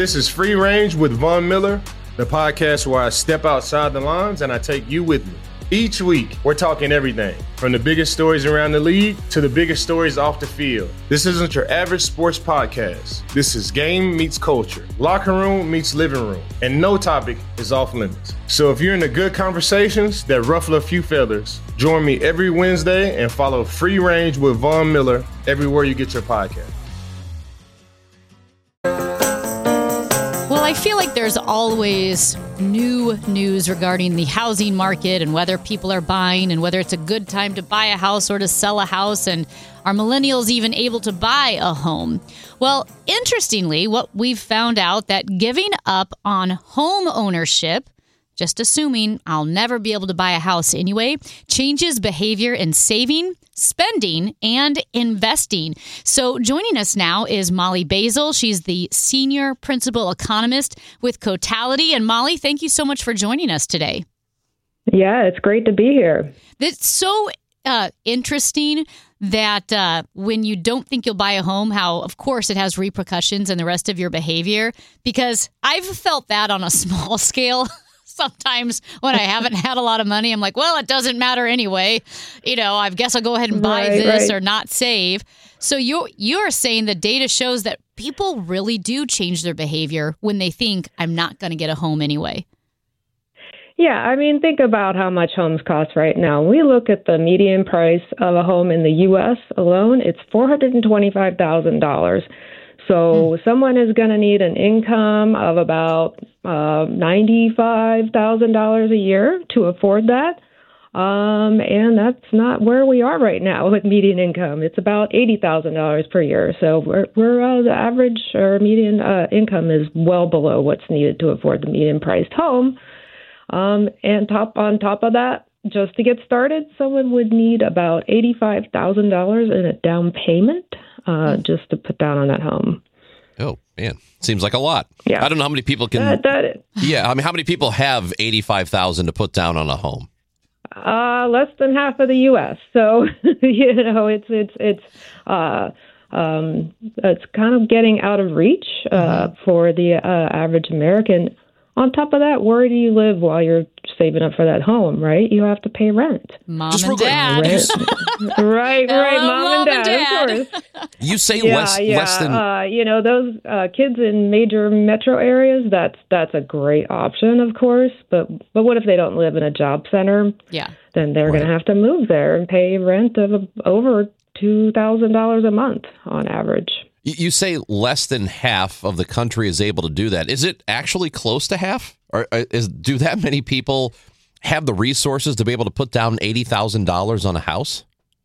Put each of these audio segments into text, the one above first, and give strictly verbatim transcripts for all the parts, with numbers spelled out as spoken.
This is Free Range with Von Miller, the podcast where I step outside the lines and I take you with me. Each week, we're talking everything from the biggest stories around the league to the biggest stories off the field. This isn't your average sports podcast. This is game meets culture, locker room meets living room, and no topic is off limits. So if you're into good conversations that ruffle a few feathers, join me every Wednesday and follow Free Range with Von Miller everywhere you get your podcast. Well, I feel like there's always new news regarding the housing market and whether people are buying and whether it's a good time to buy a house or to sell a house. And are millennials even able to buy a home? Well, interestingly, what we've found out that giving up on home ownership, just assuming I'll never be able to buy a house anyway, changes behavior in saving, spending, and investing. So joining us now is Molly Basil. She's the senior principal economist with Cotality. And Molly, thank you so much for joining us today. Yeah, it's great to be here. It's so uh, interesting that uh, when you don't think you'll buy a home, how, of course, it has repercussions in the rest of your behavior, because I've felt that on a small scale. Sometimes when I haven't had a lot of money, I'm like, well, it doesn't matter anyway. You know, I guess I'll go ahead and buy right, this right. or not save. So you you're saying the data shows that people really do change their behavior when they think I'm not going to get a home anyway. Yeah, I mean, think about how much homes cost right now. We look at the median price of a home in the U S alone, it's four hundred twenty-five thousand dollars. So mm. someone is going to need an income of about uh, ninety-five thousand dollars a year to afford that. Um, and that's not where we are right now with median income. It's about eighty thousand dollars per year. So we're, we're uh, the average or median uh, income is well below what's needed to afford the median priced home. Um, and top on top of that, just to get started, someone would need about eighty-five thousand dollars in a down payment uh, just to put down on that home. Oh, man. Seems like a lot. Yeah. I don't know how many people can. That, that, yeah. I mean, how many people have eighty-five thousand dollars to put down on a home? Uh, less than half of the U S. So, you know, it's, it's, it's, uh, um, it's kind of getting out of reach uh, mm-hmm. for the uh, average American. On top of that, where do you live while you're saving up for that home, right? You have to pay rent. Mom Just and dad. Right, right, right. Mom, Mom and dad, and dad. of course. You say yeah, less, yeah. less than... Uh, you know, those uh, kids in major metro areas, that's that's a great option, of course. But but what if they don't live in a job center? Yeah. Then they're Right. going to have to move there and pay rent of over two thousand dollars a month on average. You say less than half of the country is able to do that. Is it actually close to half? Or is, do that many people have the resources to be able to put down eighty thousand dollars on a house?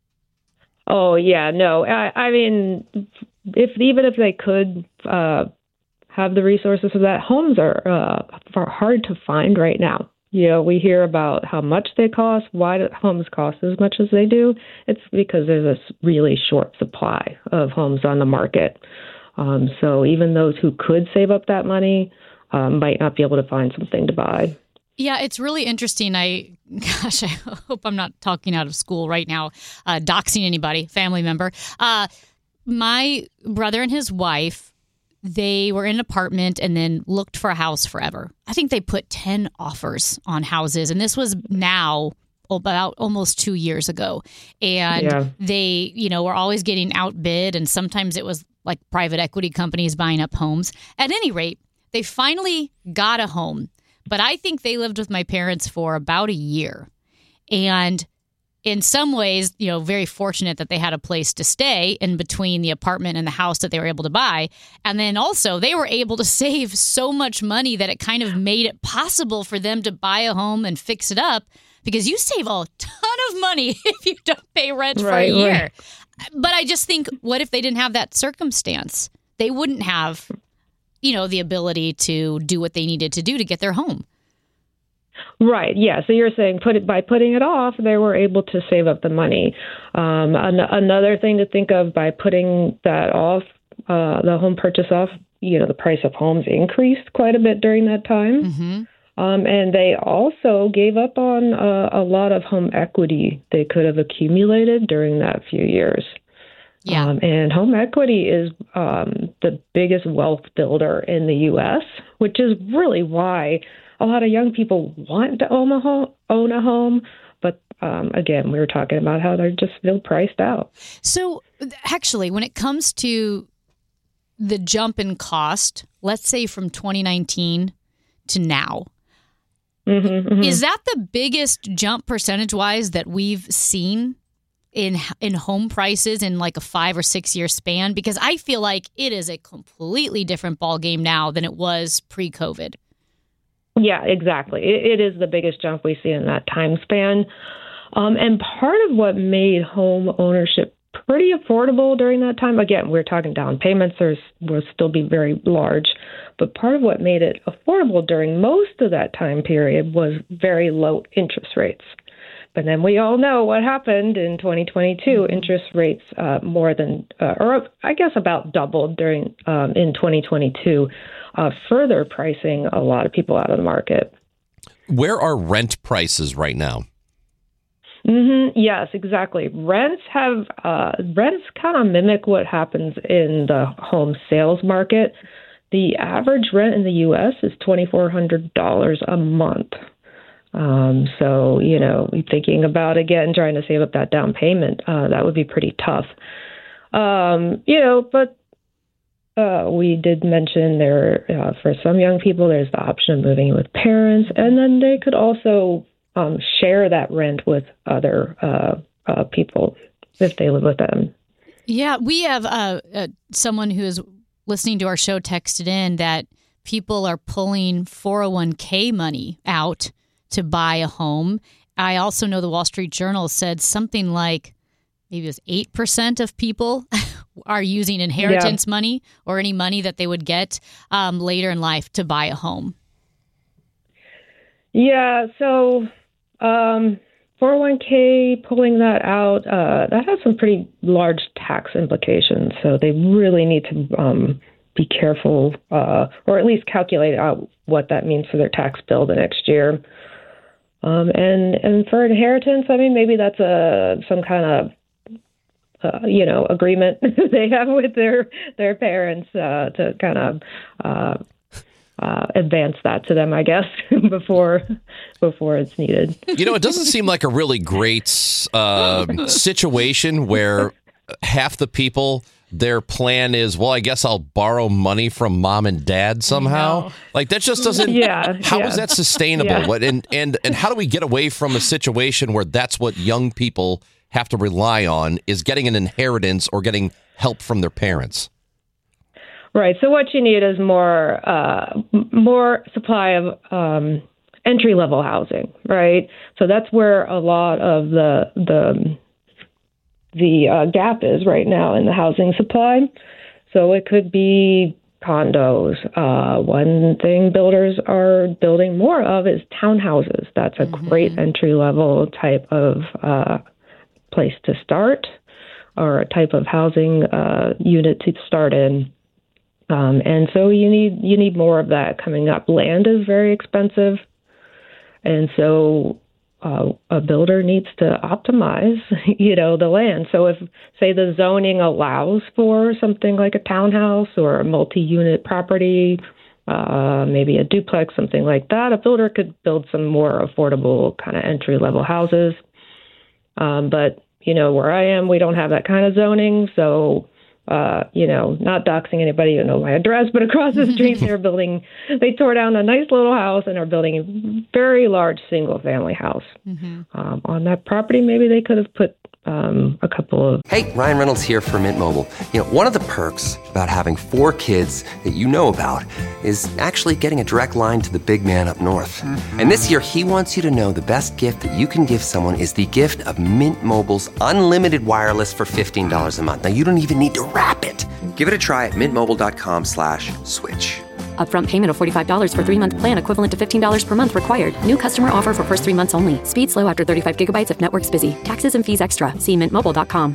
Oh, yeah, no. I, I mean, if even if they could uh, have the resources for that, homes are uh, are hard to find right now. You know, we hear about how much they cost, why do homes cost as much as they do. It's because there's a really short supply of homes on the market. Um, so even those who could save up that money um, might not be able to find something to buy. Yeah, it's really interesting. I, gosh, I hope I'm not talking out of school right now, uh, doxing anybody, family member. Uh, my brother and his wife, they were in an apartment and then looked for a house forever. I think they put ten offers on houses, and this was now about almost two years ago. And yeah. they, you know, were always getting outbid, and sometimes it was like private equity companies buying up homes. At any rate, they finally got a home. But I think they lived with my parents for about a year. And in some ways, you know, very fortunate that they had a place to stay in between the apartment and the house that they were able to buy. And then also they were able to save so much money that it kind of made it possible for them to buy a home and fix it up, because you save a ton of money if you don't pay rent for right, a year. Right. But I just think, what if they didn't have that circumstance? They wouldn't have, you know, the ability to do what they needed to do to get their home. Right. Yeah. So you're saying put it by putting it off, they were able to save up the money. Um, an- another thing to think of by putting that off, uh, the home purchase off, you know, the price of homes increased quite a bit during that time. Mm-hmm. Um, and they also gave up on uh, a lot of home equity they could have accumulated during that few years. Yeah. Um, and home equity is um, the biggest wealth builder in the U S, which is really why a lot of young people want to own a home. Own a home. But um, again, we were talking about how they're just feel priced out. So actually, when it comes to the jump in cost, let's say from twenty nineteen to now, mm-hmm, mm-hmm. is that the biggest jump percentage-wise that we've seen in in home prices in like a five or six year span? Because I feel like it is a completely different ballgame now than it was pre-COVID. Yeah, exactly. It, it is the biggest jump we see in that time span. Um, and part of what made home ownership pretty affordable during that time, again, we're talking down payments, there's will still be very large, but part of what made it affordable during most of that time period was very low interest rates. But then we all know what happened in twenty twenty-two. Interest rates uh, more than, uh, or I guess about doubled during um, in twenty twenty-two, uh, further pricing a lot of people out of the market. Where are rent prices right now? Mm-hmm. Yes, exactly. Rents have uh, rents kind of mimic what happens in the home sales market. The average rent in the U S is twenty-four hundred dollars a month. Um, so, you know, thinking about, again, trying to save up that down payment, uh, that would be pretty tough. Um, you know, but uh, we did mention there, uh, for some young people, there's the option of moving with parents, and then they could also um, share that rent with other uh, uh, people if they live with them. Yeah, we have uh, uh, someone who is listening to our show texted in that people are pulling four oh one k money out to buy a home. I also know the Wall Street Journal said something like maybe it was eight percent of people are using inheritance yeah. money or any money that they would get um, later in life to buy a home. Yeah, so um, four oh one k, pulling that out, uh, that has some pretty large tax implications. So they really need to um, be careful uh, or at least calculate out what that means for their tax bill the next year. Um, and, and for inheritance, I mean, maybe that's a some kind of, uh, you know, agreement they have with their their parents uh, to kind of uh, uh, advance that to them, I guess, before before it's needed. You know, it doesn't seem like a really great uh, situation where half the people, their plan is, well, I guess I'll borrow money from mom and dad somehow. No. Like that just doesn't. Yeah. How yeah. is that sustainable? Yeah. What and, and and how do we get away from a situation where that's what young people have to rely on, is getting an inheritance or getting help from their parents? Right. So what you need is more uh, more supply of um, entry level housing. Right. So that's where a lot of the the the uh, gap is right now in the housing supply. So it could be condos. Uh, one thing builders are building more of is townhouses. That's a mm-hmm. great entry-level type of uh, place to start, or a type of housing uh, unit to start in. Um, and so you need you need more of that coming up. Land is very expensive, and so Uh, a builder needs to optimize, you know, the land. So if, say, the zoning allows for something like a townhouse or a multi-unit property, uh, maybe a duplex, something like that, a builder could build some more affordable kind of entry-level houses. Um, but, you know, where I am, we don't have that kind of zoning. So, uh, you know, not doxing anybody, you know my address, but across the street they're building, they tore down a nice little house and are building a very large single family house. Mm-hmm. Um, on that property. Maybe they could have put um, a couple of... Hey, Ryan Reynolds here from Mint Mobile. You know, one of the perks about having four kids that you know about is actually getting a direct line to the big man up north. Mm-hmm. And this year, he wants you to know the best gift that you can give someone is the gift of Mint Mobile's unlimited wireless for fifteen dollars a month. Now, you don't even need to wrap it. Give it a try at mintmobile.com slash switch. Upfront payment of forty-five dollars for three-month plan equivalent to fifteen dollars per month required. New customer offer for first three months only. Speed slow after thirty-five gigabytes if network's busy. Taxes and fees extra. See mint mobile dot com.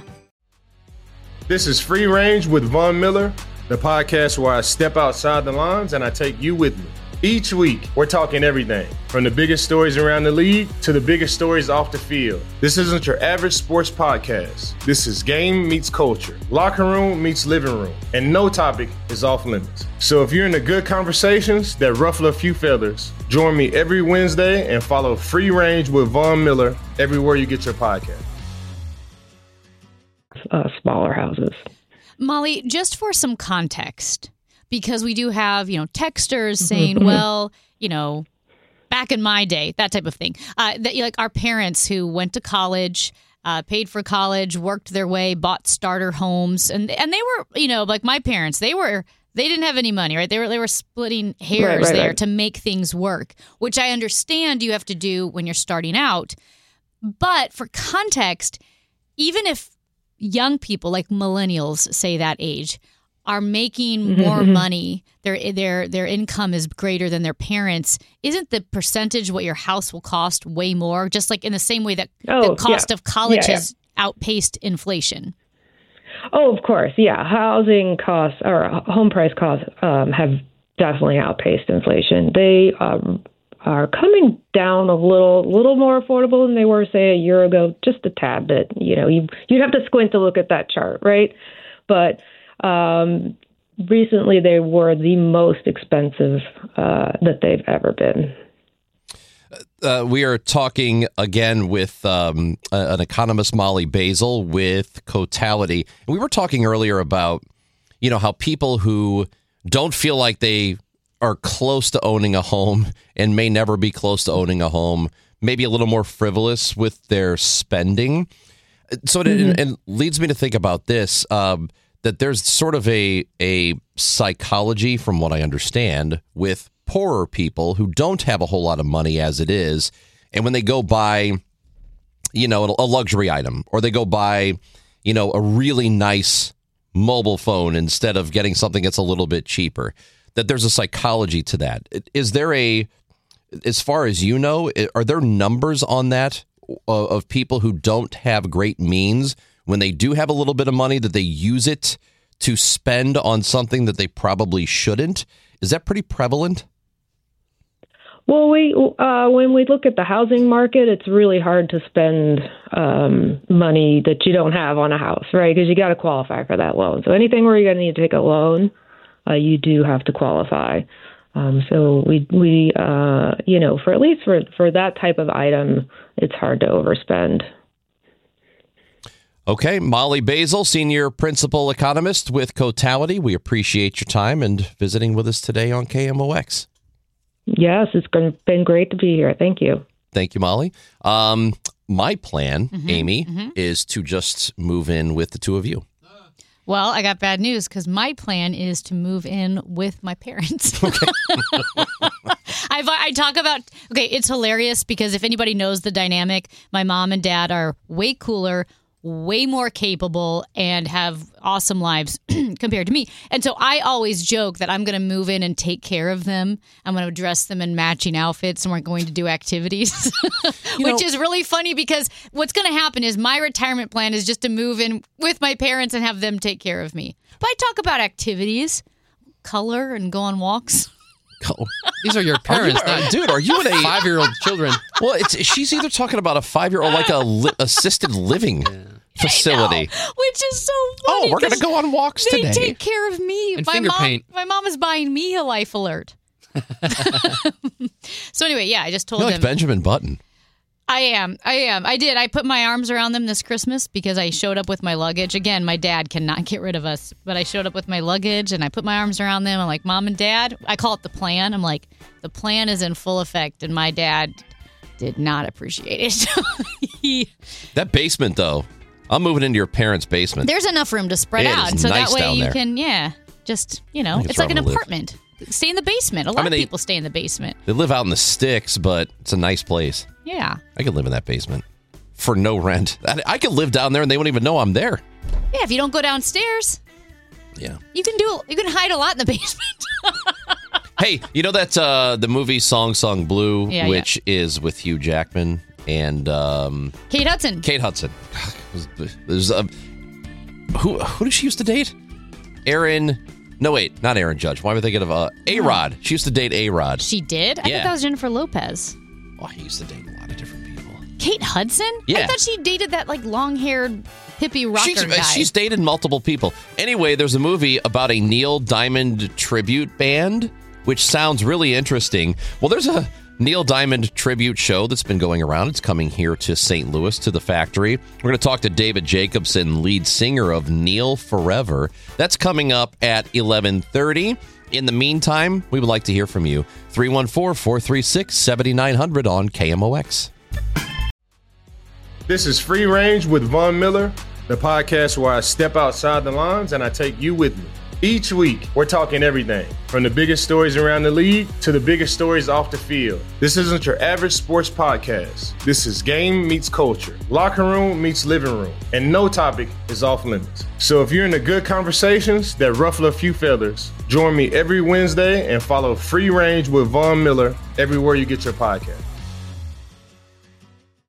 This is Free Range with Von Miller, the podcast where I step outside the lines and I take you with me. Each week, we're talking everything from the biggest stories around the league to the biggest stories off the field. This isn't your average sports podcast. This is game meets culture, locker room meets living room, and no topic is off limits. So if you're into good conversations that ruffle a few feathers, join me every Wednesday and follow Free Range with Von Miller everywhere you get your podcast. Uh, smaller houses. Molly, just for some context, because we do have, you know, texters saying, well, you know, back in my day, that type of thing. Uh, that like our parents who went to college, uh, paid for college, worked their way, bought starter homes, and and they were, you know, like my parents, they were they didn't have any money, right? They were they were splitting hairs right, right, there right. to make things work, which I understand you have to do when you're starting out. But for context, even if young people like millennials, say that age, are making more money, their their their income is greater than their parents, isn't the percentage what your house will cost way more? Just like in the same way that Oh, the cost yeah. of college Yeah, has outpaced inflation. Oh, of course. Yeah. Housing costs or home price costs um, have definitely outpaced inflation. They um, are coming down a little, little more affordable than they were, say, a year ago, just a tad bit. You know, you, you'd have to squint to look at that chart, right? But um, recently they were the most expensive uh, that they've ever been. Uh, we are talking again with um, an economist, Molly Basil, with Cotality. We were talking earlier about, you know, how people who don't feel like they are close to owning a home and may never be close to owning a home, maybe a little more frivolous with their spending. So it, mm-hmm. it, it leads me to think about this, um, that there's sort of a a psychology, from what I understand, with poorer people who don't have a whole lot of money as it is. And when they go buy, you know, a luxury item, or they go buy, you know, a really nice mobile phone instead of getting something that's a little bit cheaper, that there's a psychology to that. Is there a, as far as you know, are there numbers on that of people who don't have great means, when they do have a little bit of money, that they use it to spend on something that they probably shouldn't? Is that pretty prevalent? Well, we uh, when we look at the housing market, it's really hard to spend um, money that you don't have on a house, right? Because you got to qualify for that loan. So anything where you're going to need to take a loan, uh, you do have to qualify. Um, so we we uh, you know, for at least for for that type of item, it's hard to overspend. Okay, Molly Basil, Senior Principal Economist with Cotality. We appreciate your time and visiting with us today on K M O X. Yes, it's been great to be here. Thank you. Thank you, Molly. Um, my plan, Mm-hmm, Amy, mm-hmm. is to just move in with the two of you. Well, I got bad news, because my plan is to move in with my parents. Okay. I've, I talk about, okay, it's hilarious because if anybody knows the dynamic, my mom and dad are way cooler, way more capable, and have awesome lives compared to me. And so I always joke that I'm going to move in and take care of them. I'm going to dress them in matching outfits, and we're going to do activities, which know, is really funny because what's going to happen is my retirement plan is just to move in with my parents and have them take care of me. But I talk about activities, color, and go on walks. Oh. These are your parents, Are you- not dude, are you in a five-year-old children? Well, it's she's either talking about a five-year-old, like a li- assisted living facility. I know, which is so funny. Oh, we're going to 'cause go on walks They today. take care of me. And my finger mom, paint. My mom is buying me a Life Alert. So anyway, yeah, I just told You're like them. Benjamin Button. I am. I am. I did. I put my arms around them this Christmas because I showed up with my luggage. Again, my dad cannot get rid of us, but I showed up with my luggage and I put my arms around them. I'm like, Mom and Dad, I call it the plan. I'm like, the plan is in full effect, and my dad did not appreciate it. he, That basement, though, I'm moving into your parents' basement. There's enough room to spread It out, is so nice that way down you there. can, yeah, just you know, I think it's it's like an where I'm gonna live. apartment. Stay in the basement. A lot mean, of they- people stay in the basement. They live out in the sticks, but it's a nice place. Yeah. I could live in that basement for no rent. I, I could live down there and they wouldn't even know I'm there. Yeah, if you don't go downstairs, Yeah. you can do you can hide a lot in the basement. Hey, you know that uh, the movie Song Song Blue, Yeah, which is with Hugh Jackman and um, Kate Hudson. Kate Hudson. There's a, who who did she used to date? Erin No, wait, not Aaron Judge. Why am I thinking of uh, A-Rod? She used to date A-Rod. She did? I Yeah. thought that was Jennifer Lopez. Oh, he used to date a lot of different people. Kate Hudson? Yeah. I thought she dated that like long-haired hippie rocker She's, guy. she's dated multiple people. Anyway, there's a movie about a Neil Diamond tribute band, which sounds really interesting. Well, there's a Neil Diamond tribute show that's been going around. It's coming here to Saint Louis, to the Factory. We're going to talk to David Jacobson, lead singer of Neil Forever. That's coming up at eleven thirty. In the meantime, we would like to hear from you. three one four, four three six, seven nine zero zero on K M O X. This is Free Range with Von Miller, the podcast where I step outside the lines and I take you with me. Each week, we're talking everything from the biggest stories around the league to the biggest stories off the field. This isn't your average sports podcast. This is game meets culture, locker room meets living room, and no topic is off limits. So if you're into good conversations that ruffle a few feathers, join me every Wednesday and follow Free Range with Von Miller everywhere you get your podcast.